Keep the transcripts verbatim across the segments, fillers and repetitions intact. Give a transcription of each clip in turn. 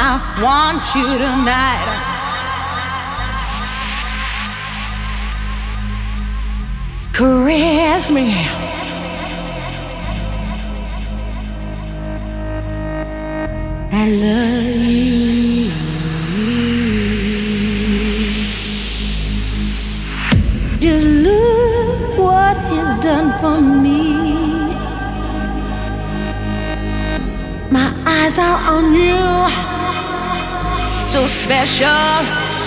I want you tonight. Caress me. I love you. Just look what he's done for me. My eyes are on you, so special.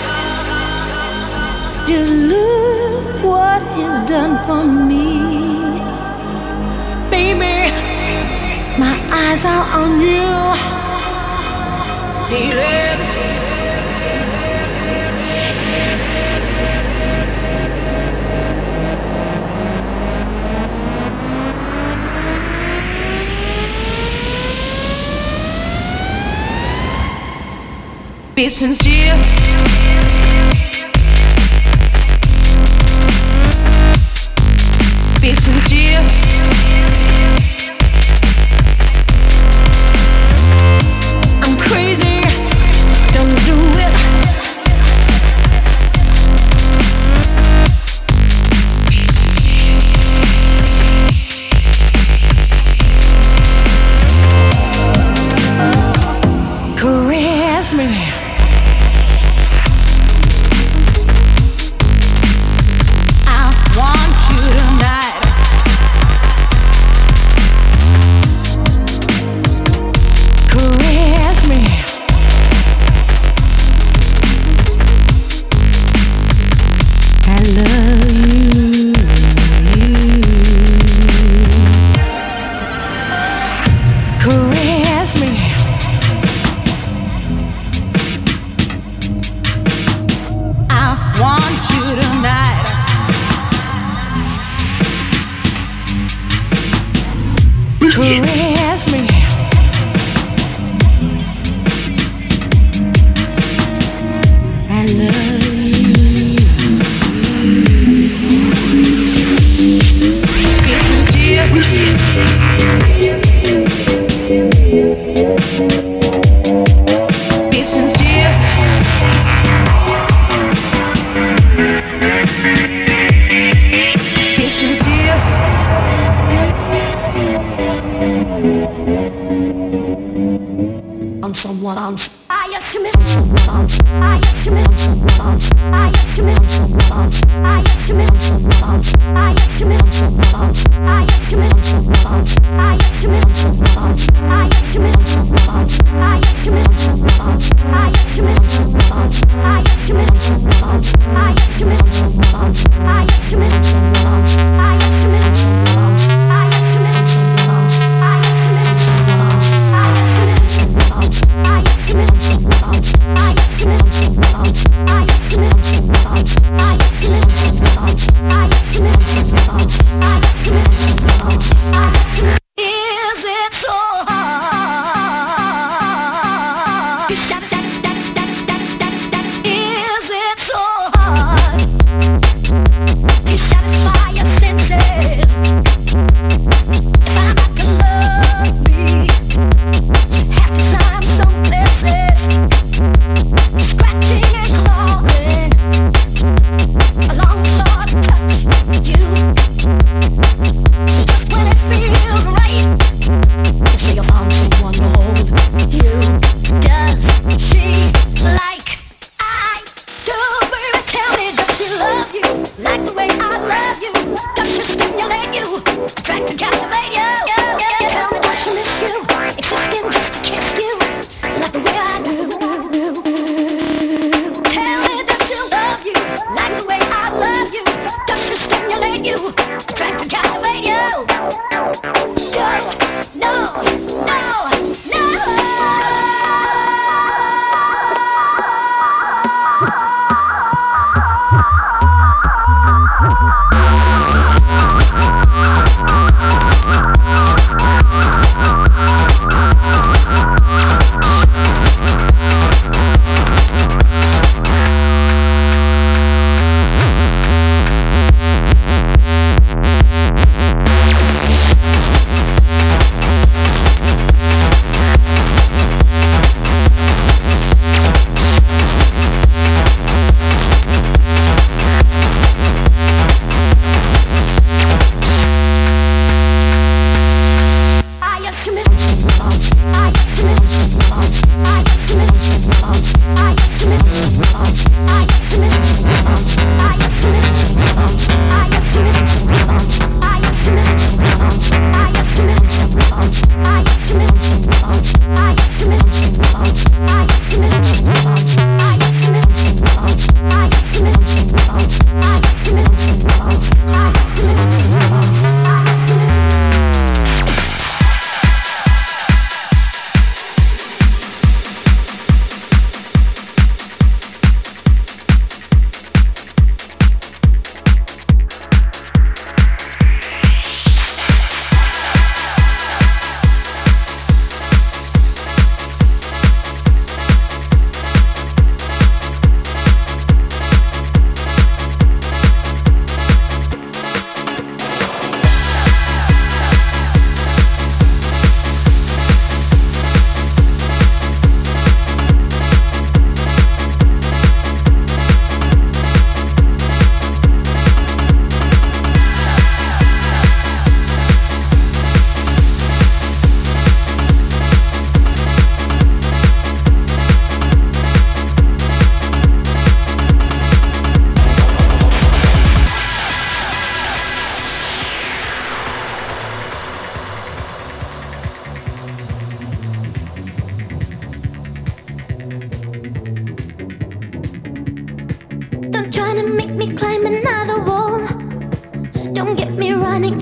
Just look what he's done for me. Baby, my eyes are on you. He lives. Be sincere. Be sincere. I'm crazy. Don't do it. Caress me. Caress me. I love you. Be sincere. Be sincere. Be sincere. I'm someone I'm I estimate I'm someone I'm I estimate I'm someone I'm I estimate I'm someone I'm I estimate I'm someone I'm I estimate I'm someone I'm I estimate I'm someone I'm I estimate I'm someone I'm I estimate I'm someone I'm I estimate I'm someone I'm I estimate I'm someone I'm I estimate I'm someone I'm I estimate I'm someone I'm I estimate I'm someone I'm I estimate I'm someone I'm I estimate I'm someone I'm I estimate I'm someone I'm I estimate I'm someone I estimate I'm someone I estimate I'm someone I estimate I'm someone I estimate I'm someone I estimate I'm someone I estimate I'm someone. Is it so hard?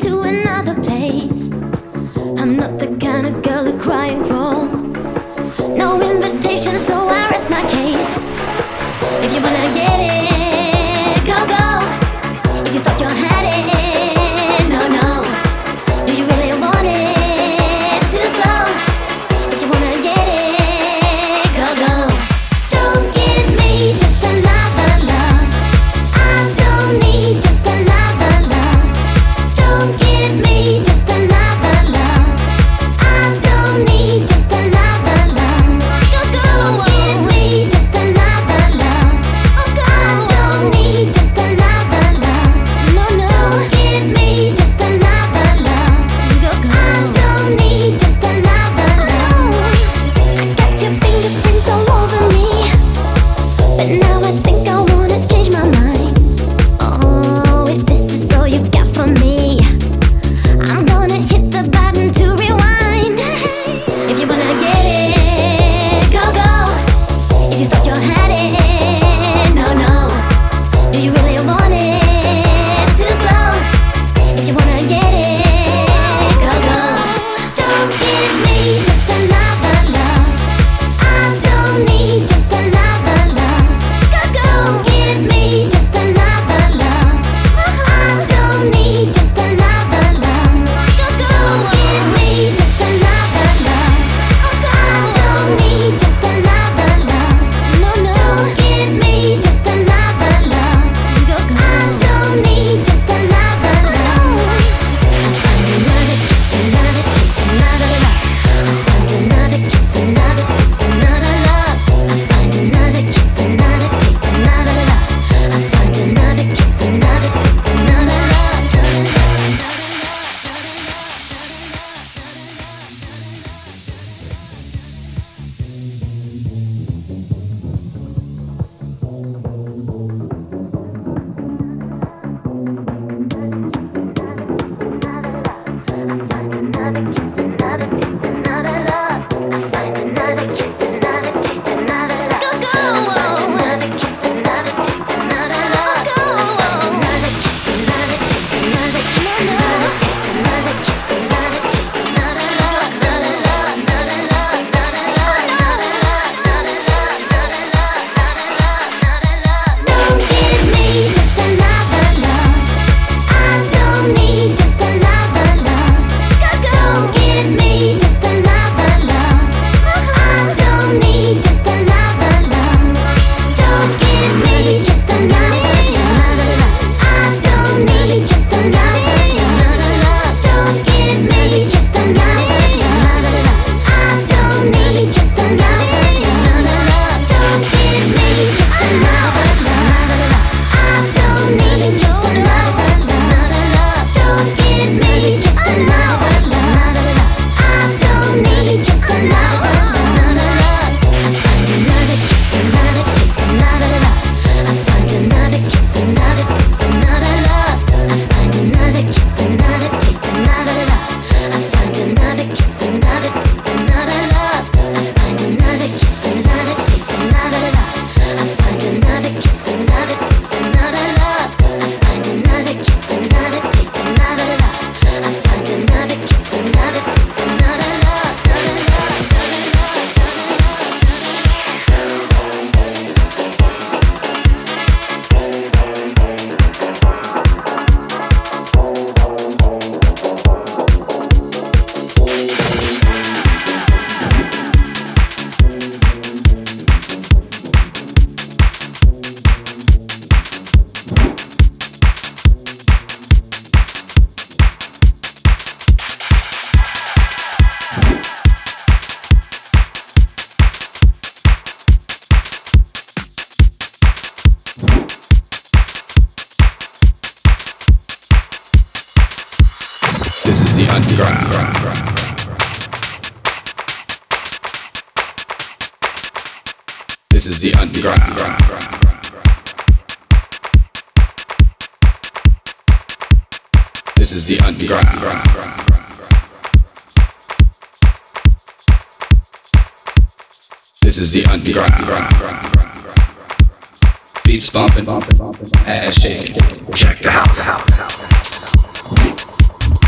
to another place. I'm not the kind of girl to cry and crawl. No invitation, so I rest my case. If you wanna get it, go, go. If you thought you had it, no, no. Do you really want it? Too slow. If you wanna get it, go, go. Don't give me just another love. I don't need just another love. Don't give me just another love. I don't need just another love. Go, go. Don't give me just another love. Oh, go. I don't need just another love. No, no. Don't give me just another love. Go, go. I don't need just another love. I got your fingerprints all over me, but now I think I wanna change my mind. Oh, if this is all you got for me, I'm gonna hit the button to rewind. If you wanna get it, go, go. If you thought you had it, no, no. Do you really want it? Too slow. If you wanna get it, go, go. Don't give me just another love. I don't need just another love. Go, go. Don't give me just another love. I don't need just another love. Go, go. Don't give me just another love. I don't need just another love. No, no. Don't give me just another love. Go, go. I don't need just another love. I find another kiss, another taste, another love. I find another kiss, another taste, another love. I find another kiss, another taste, another love. I find another kiss, another taste, another love. Another kiss, another taste, another love. I find another kiss, another taste, another love. Go, go. I find another kiss, another taste, another love. Go, go. I find another kiss, another taste, another kiss, another taste, another kiss, another taste, another love. Another love, another love, another love, another love, another love, another love, another love, another love. Don't give me just another love. I don't need just another love. Don't give me just another love. I don't need just another love. Don't give me just another, just another love. I don't need just another, just another love. Don't give me just another, just another love. I don't need just another, just another love. Don't give me just another, just another love. I don't need just another, just another love. Don't give me just another, just another love. I don't need just another, just another love. I find another kiss, another taste, another love. I find another kiss, another taste, another love. I find another kiss, another taste, another love. I find another kiss, another taste, another love. I find another kiss, another taste, another love. I find another kiss, another taste, another love. I find another kiss, another taste, another love. I find another kiss, another taste, another love. Another love, another love, This is the underground. This is the underground. This is the underground. This is the underground. Beats bumping, ass shaking. Check the house.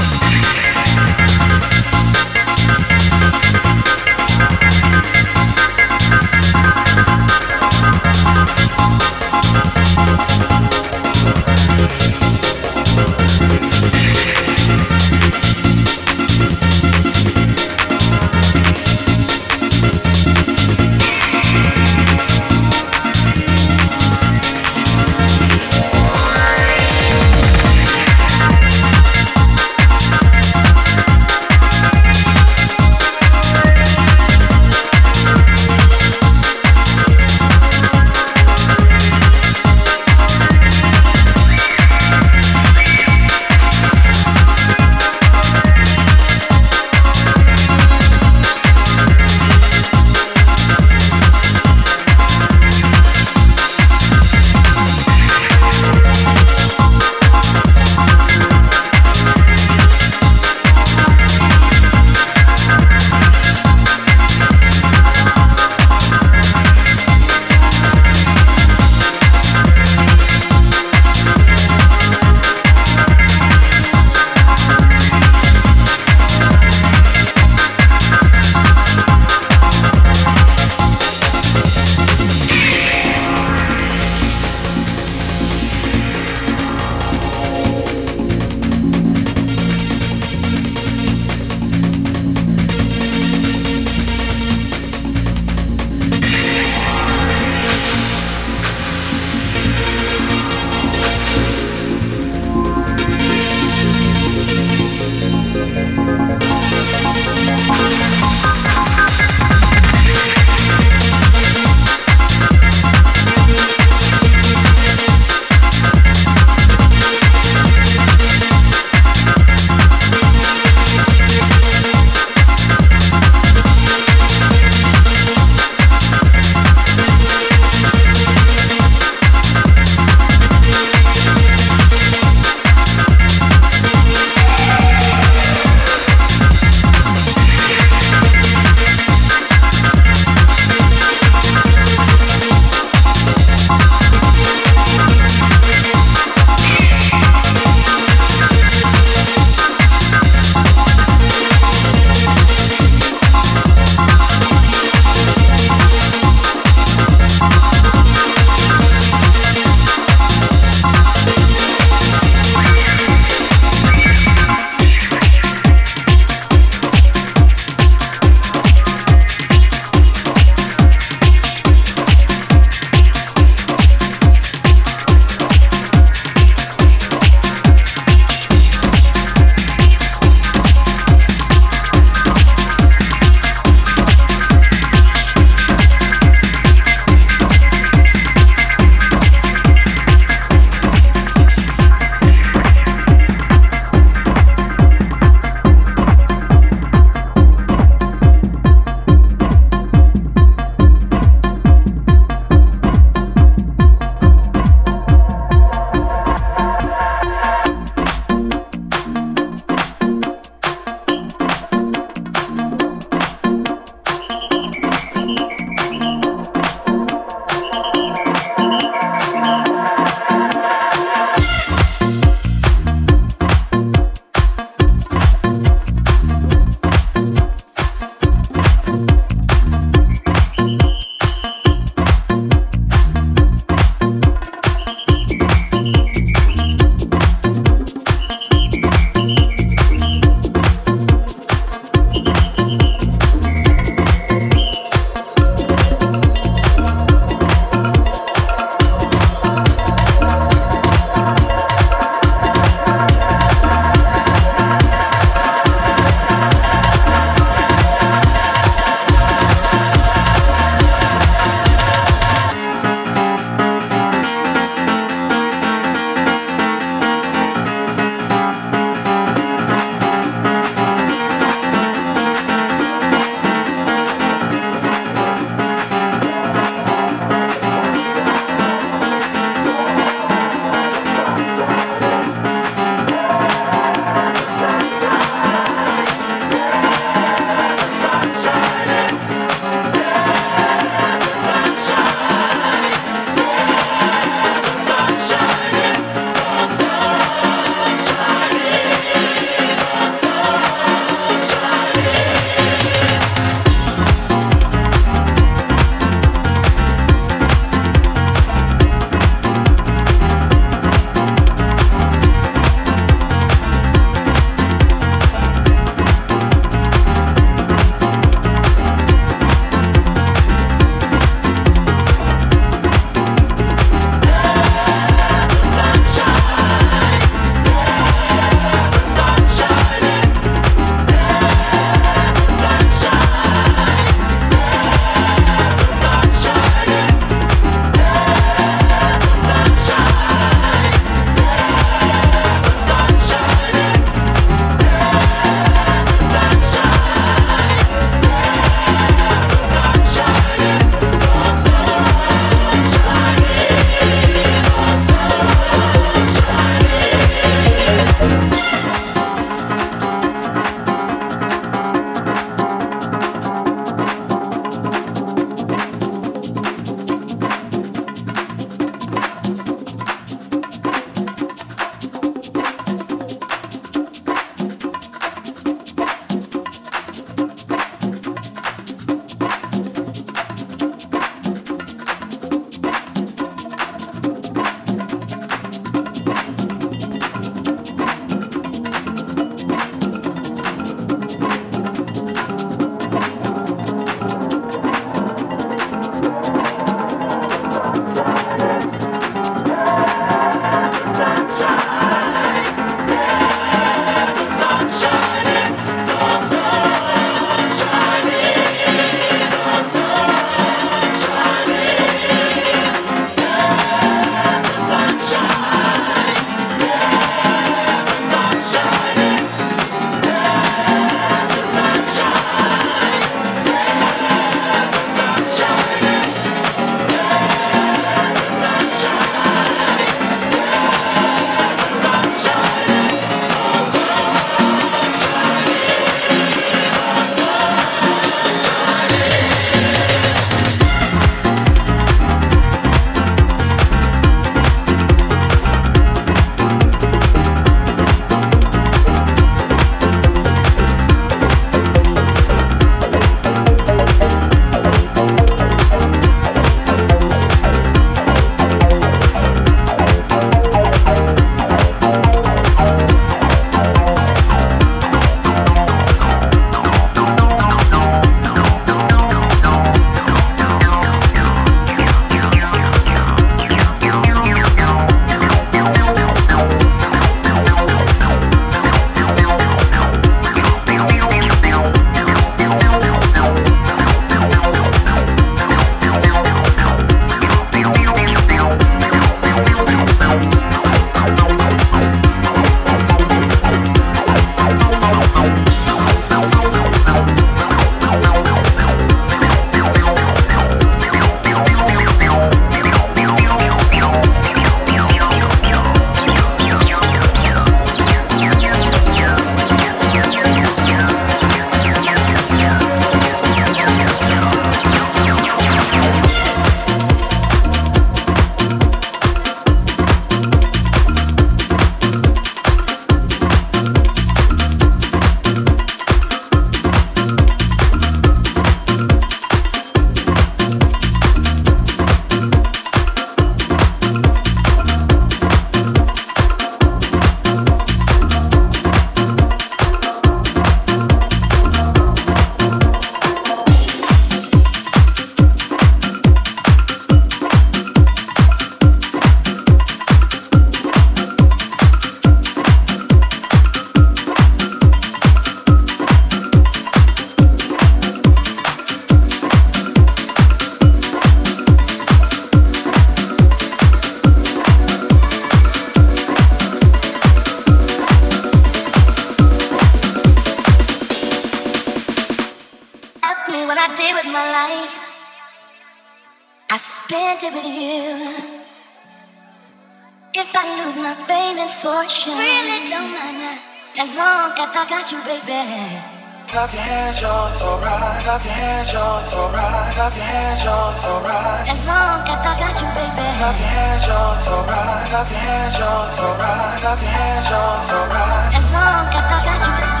spend it with you. If I lose my fame and fortune, really don't mind that. As long as I got you, baby. Clap your hands, yo, it's alright. Clap your hands, yo, it's alright. Clap your hands, yo, it's alright. As long as I got you, baby. Clap your hands, yo, it's alright. Clap your hands, yo, it's alright. Clap your hands, yo, it's alright. As long as I got you, baby.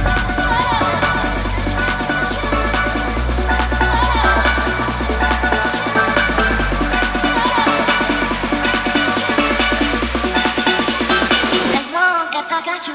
As long as I got you.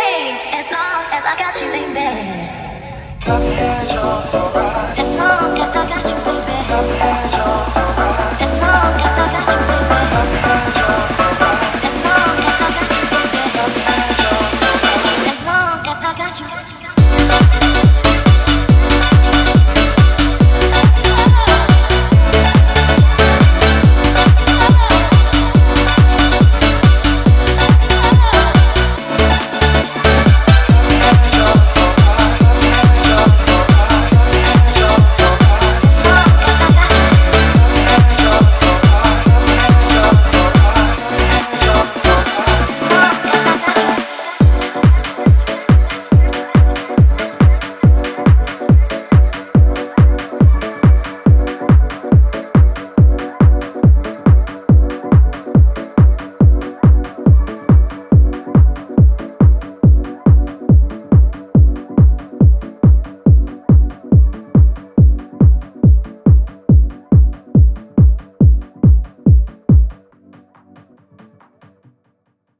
Clap your hands, yo, it's alright. As long as